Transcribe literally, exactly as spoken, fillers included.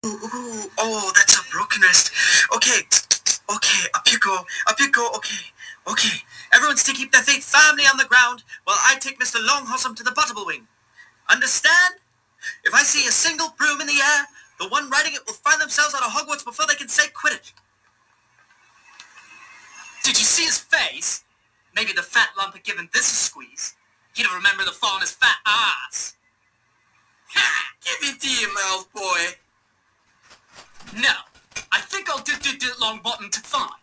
Ooh, ooh, oh, that's a broken nest. Okay, okay, up you go, up you go, okay, okay. Everyone's to keep their feet firmly on the ground while I take Mister Longhossum to the Butterball Wing. Understand? If I see a single broom in the air, the one riding it will find themselves out of Hogwarts before they can say Quidditch. Did you see his face? Maybe the fat lump had given this a squeeze. He'd have remembered the fall on his fat ass. Ha! Give it to your mouth, boy. No, I think I'll do do do Longbottom to fine.